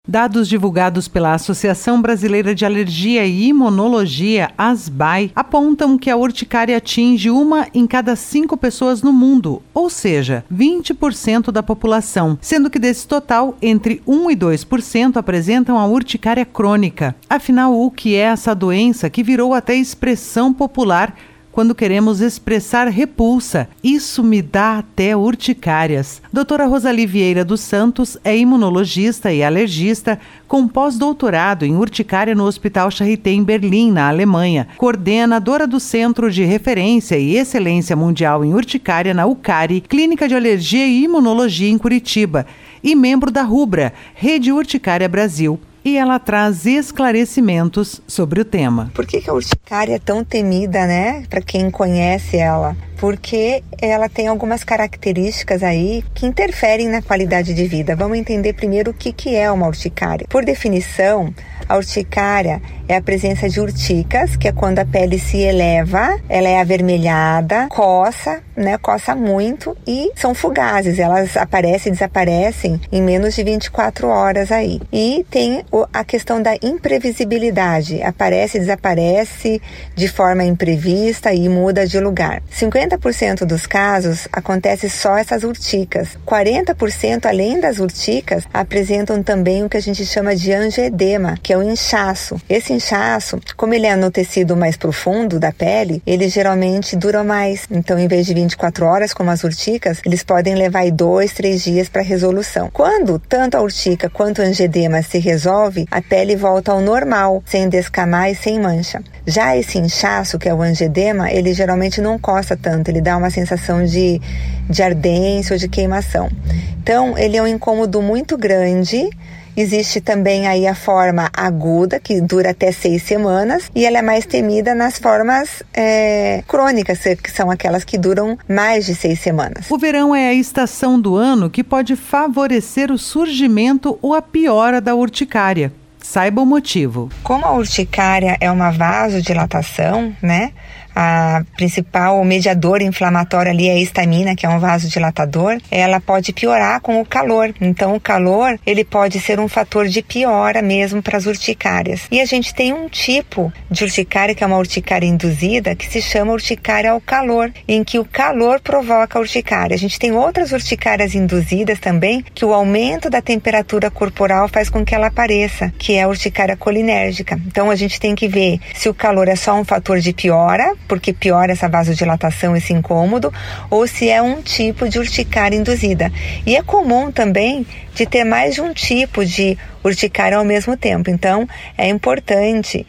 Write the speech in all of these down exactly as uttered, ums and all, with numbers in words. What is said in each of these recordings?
Dados divulgados pela Associação Brasileira de Alergia e Imunologia, ASBAI, apontam que a urticária atinge uma em cada cinco pessoas no mundo, ou seja, vinte por cento da população, sendo que desse total, entre um e dois por cento apresentam a urticária crônica. Afinal, o que é essa doença que virou até expressão popular quando queremos expressar repulsa? Isso me dá até urticárias. Doutora Rosali Vieira dos Santos é imunologista e alergista com pós-doutorado em urticária no Hospital Charité em Berlim, na Alemanha. Coordenadora do Centro de Referência e Excelência Mundial em Urticária na UCARI, Clínica de Alergia e Imunologia em Curitiba, e membro da RUBRA, Rede Urticária Brasil. E ela traz esclarecimentos sobre o tema. Por que que a urticária é tão temida, né? Para quem conhece ela. Porque ela tem algumas características aí que interferem na qualidade de vida. Vamos entender primeiro o que que é uma urticária. Por definição, a urticária é a presença de urticas, que é quando a pele se eleva, ela é avermelhada, coça, né? Coça muito e são fugazes. Elas aparecem e desaparecem em menos de vinte e quatro horas aí. E tem a questão da imprevisibilidade. Aparece e desaparece de forma imprevista e muda de lugar. cinquenta por cento dos casos acontece só essas urticas. quarenta por cento, além das urticas, apresentam também o que a gente chama de angedema, que é o inchaço. Esse inchaço, como ele é no tecido mais profundo da pele, ele geralmente dura mais. Então, em vez de vinte e quatro horas, como as urticas, eles podem levar aí dois, três dias para resolução. Quando tanto a urtica quanto o angedema se resolve, a pele volta ao normal, sem descamar e sem mancha. Já esse inchaço, que é o angedema, ele geralmente não coça tanto, ele dá uma sensação de, de ardência ou de queimação. Então, ele é um incômodo muito grande. Existe também aí a forma aguda, que dura até seis semanas, e ela é mais temida nas formas é, crônicas, que são aquelas que duram mais de seis semanas. O verão é a estação do ano que pode favorecer o surgimento ou a piora da urticária. Saiba o motivo. Como a urticária é uma vasodilatação, né? A principal mediador inflamatório ali é a histamina, que é um vasodilatador. Ela pode piorar com o calor. Então, o calor, ele pode ser um fator de piora mesmo para as urticárias. E a gente tem um tipo de urticária, que é uma urticária induzida, que se chama urticária ao calor, em que o calor provoca a urticária. A gente tem outras urticárias induzidas também, que o aumento da temperatura corporal faz com que ela apareça, que é a urticária colinérgica. Então, a gente tem que ver se o calor é só um fator de piora, porque piora essa vasodilatação, esse incômodo, ou se é um tipo de urticária induzida. E é comum também de ter mais de um tipo de urticária ao mesmo tempo. Então, é importante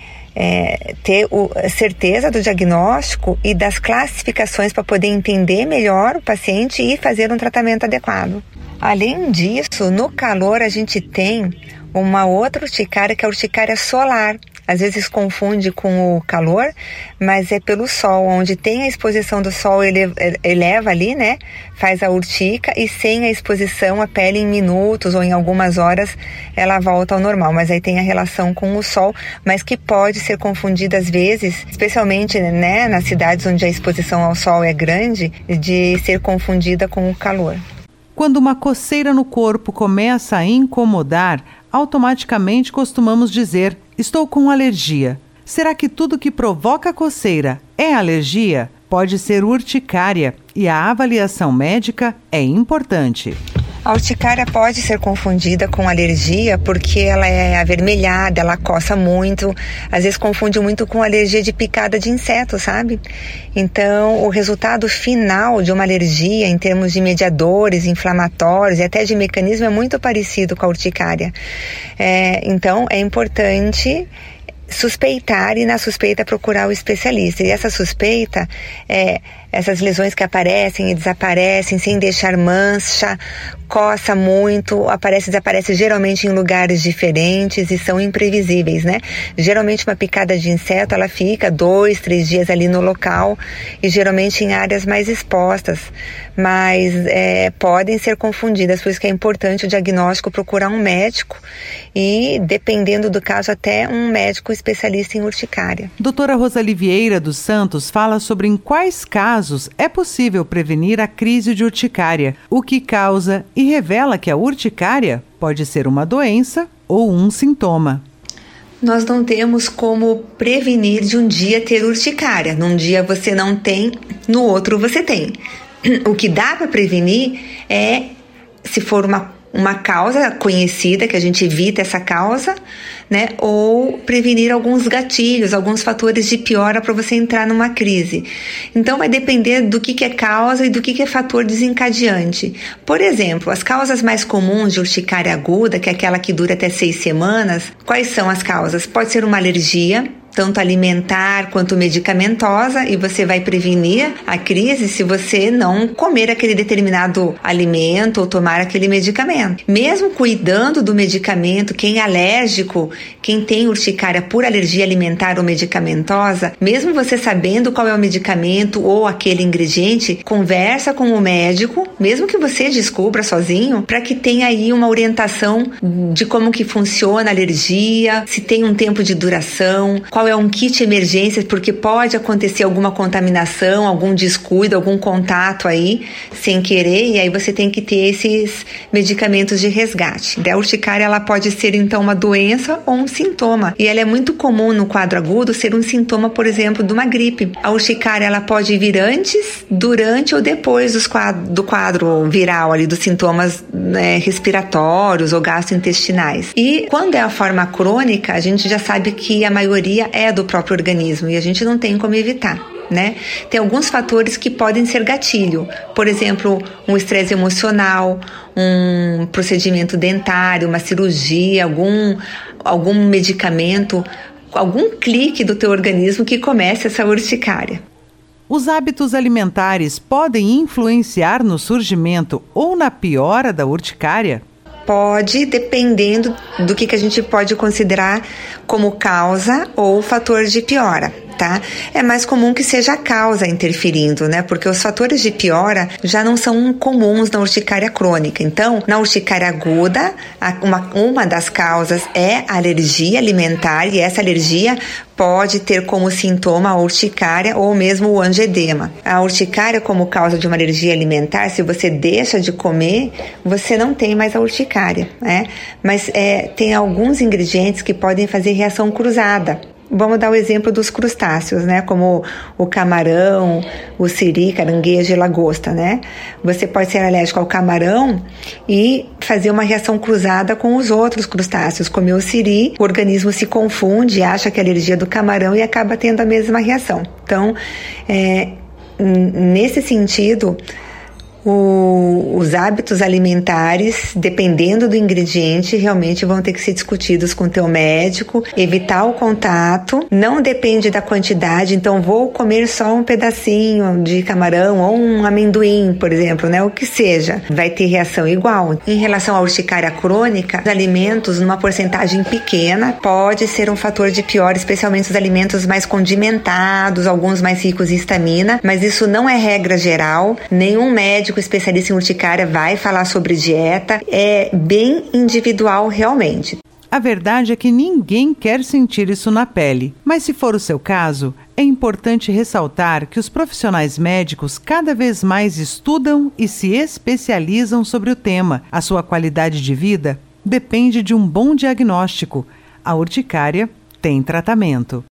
é, ter o, a certeza do diagnóstico e das classificações para poder entender melhor o paciente e fazer um tratamento adequado. Além disso, no calor a gente tem uma outra urticária, que é a urticária solar. Às vezes confunde com o calor, mas é pelo sol, onde tem a exposição do sol, ele eleva ali, né? Faz a urtica, e sem a exposição, a pele em minutos ou em algumas horas, ela volta ao normal. Mas aí tem a relação com o sol, mas que pode ser confundida às vezes, especialmente, né, nas cidades onde a exposição ao sol é grande, de ser confundida com o calor. Quando uma coceira no corpo começa a incomodar, automaticamente costumamos dizer: estou com alergia. Será que tudo que provoca coceira é alergia? Pode ser urticária, e a avaliação médica é importante. A urticária pode ser confundida com alergia porque ela é avermelhada, ela coça muito, às vezes confunde muito com alergia de picada de inseto, sabe? Então, o resultado final de uma alergia, em termos de mediadores inflamatórios e até de mecanismo, é muito parecido com a urticária. É, então, é importante suspeitar e, na suspeita, procurar o especialista. E essa suspeita é essas lesões que aparecem e desaparecem sem deixar mancha, coça muito, aparece e desaparece geralmente em lugares diferentes e são imprevisíveis, né? Geralmente uma picada de inseto, ela fica dois, três dias ali no local e geralmente em áreas mais expostas, mas é, podem ser confundidas, por isso que é importante o diagnóstico, procurar um médico e, dependendo do caso, até um médico especialista em urticária. Doutora Rosali Vieira dos Santos fala sobre em quais casos é possível prevenir a crise de urticária, o que causa, e revela que a urticária pode ser uma doença ou um sintoma. Nós não temos como prevenir de um dia ter urticária. Num dia você não tem, no outro você tem. O que dá para prevenir é, se for uma, uma causa conhecida, que a gente evita essa causa, né? Ou prevenir alguns gatilhos, alguns fatores de piora para você entrar numa crise. Então vai depender do que, que é causa e do que, que é fator desencadeante. Por exemplo, as causas mais comuns de urticária aguda, que é aquela que dura até seis semanas, quais são as causas? Pode ser uma alergia, tanto alimentar quanto medicamentosa, e você vai prevenir a crise se você não comer aquele determinado alimento ou tomar aquele medicamento. Mesmo cuidando do medicamento, quem é alérgico, quem tem urticária por alergia alimentar ou medicamentosa, mesmo você sabendo qual é o medicamento ou aquele ingrediente, conversa com o médico, mesmo que você descubra sozinho, para que tenha aí uma orientação de como que funciona a alergia, se tem um tempo de duração, qual é um kit emergência, porque pode acontecer alguma contaminação, algum descuido, algum contato aí sem querer, e aí você tem que ter esses medicamentos de resgate. A urticária, ela pode ser então uma doença ou um sintoma, e ela é muito comum no quadro agudo ser um sintoma, por exemplo, de uma gripe. A urticária, ela pode vir antes, durante ou depois dos quadro, do quadro viral ali, dos sintomas, né, respiratórios ou gastrointestinais. E quando é a forma crônica, a gente já sabe que a maioria é do próprio organismo e a gente não tem como evitar, né? Tem alguns fatores que podem ser gatilho, por exemplo, um estresse emocional, um procedimento dentário, uma cirurgia, algum, algum medicamento, algum clique do teu organismo que comece essa urticária. Os hábitos alimentares podem influenciar no surgimento ou na piora da urticária? Pode, dependendo do que, que a gente pode considerar como causa ou fator de piora, tá? É mais comum que seja a causa interferindo, né? Porque os fatores de piora já não são comuns na urticária crônica. Então, na urticária aguda, uma, uma das causas é a alergia alimentar, e essa alergia pode ter como sintoma a urticária ou mesmo o angedema. A urticária, como causa de uma alergia alimentar, se você deixa de comer, você não tem mais a urticária, né? Mas é, tem alguns ingredientes que podem fazer reação cruzada. Vamos dar o exemplo dos crustáceos, né? Como o camarão, o siri, caranguejo e lagosta, né? Você pode ser alérgico ao camarão e fazer uma reação cruzada com os outros crustáceos. Comer o siri, o organismo se confunde, acha que é alergia do camarão e acaba tendo a mesma reação. Então, é, nesse sentido, O, os hábitos alimentares, dependendo do ingrediente, realmente vão ter que ser discutidos com o teu médico, evitar o contato, não depende da quantidade, então vou comer só um pedacinho de camarão ou um amendoim, por exemplo, né, o que seja, vai ter reação igual. Em relação à urticária crônica, os alimentos numa porcentagem pequena pode ser um fator de pior, especialmente os alimentos mais condimentados, alguns mais ricos em histamina, mas isso não é regra geral, nenhum médico especialista em urticária vai falar sobre dieta, é bem individual realmente. A verdade é que ninguém quer sentir isso na pele, mas se for o seu caso, é importante ressaltar que os profissionais médicos cada vez mais estudam e se especializam sobre o tema. A sua qualidade de vida depende de um bom diagnóstico. A urticária tem tratamento.